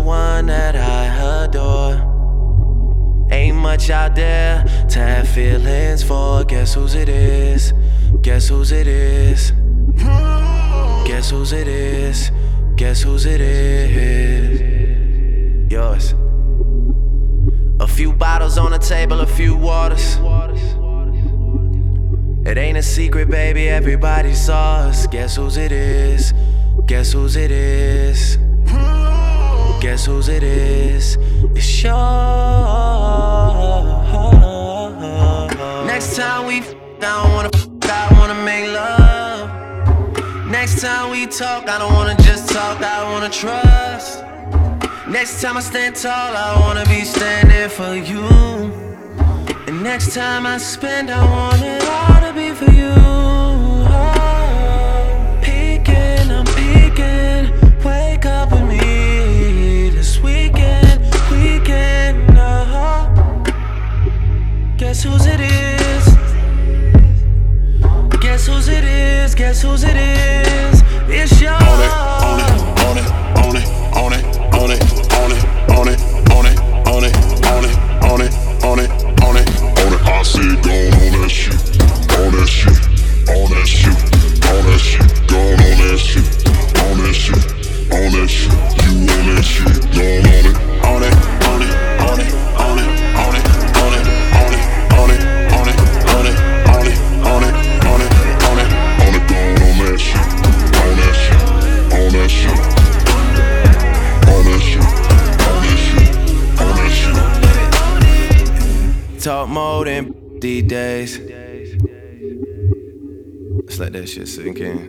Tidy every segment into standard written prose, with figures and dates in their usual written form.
one that I adore. Ain't much out there to have feelings for. Guess whose it is? Guess whose it is? Guess whose it is? Guess whose it is? Yours. A few bottles on the table, a few waters. It ain't a secret, baby, everybody saw us. Guess whose it is? Guess whose it is? Guess whose it is? It's yours. Next time we I don't wanna I wanna make love. Next time we talk, I don't wanna just talk, I wanna trust. Next time I stand tall, I wanna be standing for you. And next time I spend, I want it all to be for you. I'm peeking, wake up with me this weekend. Guess whose it is? Guess whose it is? Guess whose it is? It's yours. On it, on it, on it, on it, on it, on it, on it, on it, on it, on it, on it, on it, on it, on it, on it. I say go on that shit, on that shit, on that shit, on that shit, go on that shit, on that shit, on that shit, you on that shit, go on it, on it, on it, on it, on it, on it, on it, on it, on it, on it, on it, on it, on it, on it, on it, on it, go on that shit, on that shit, on that shit, on that shit, on that shit, on that shit. Talk more than these days. Let's let that shit sink in.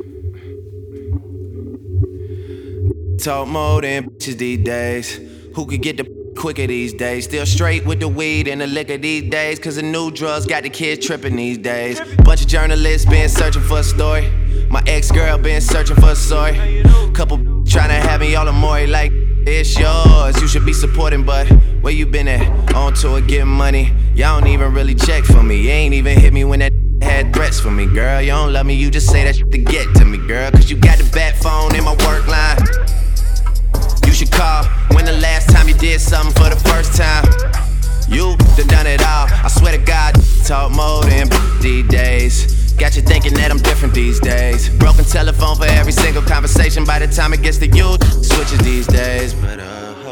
Talk more than bitches these days. Who could get the quicker these days? Still straight with the weed and the liquor these days. Cause the new drugs got the kids tripping these days. Bunch of journalists been searching for a story. My ex-girl been searching for a story. Couple trying to have me all the more like it's yours. You should be supporting, but where you been at? On tour getting money. Y'all don't even really check for me. You ain't even hit me when that had threats for me, girl. You don't love me, you just say that shit to get to me, girl. Cause you got the bat phone in my work line. You should call when the last time you did something for the first time. You done it all. I swear to God, talk more than these days. Got you thinking that I'm different these days. Broken telephone for every single conversation. By the time it gets to you, switches these days. But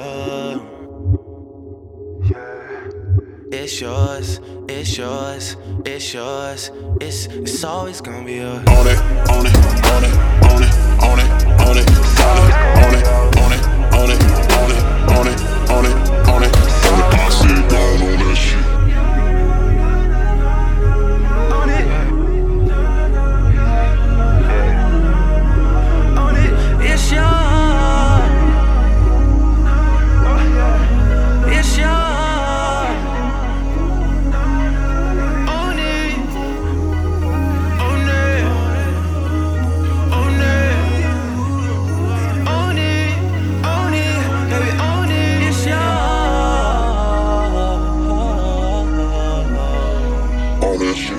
it's yours, it's yours, it's yours. It's always gonna be yours. On it, on it, on it, on it, on it, on it, on it, on it, on it, on it, on it, on it, on it, on it, on it. I said down on that shit. On it. On it. It's yours. It's yours. On it. On it. On it. On it. On it. Baby, on it. It's yours. On that shit.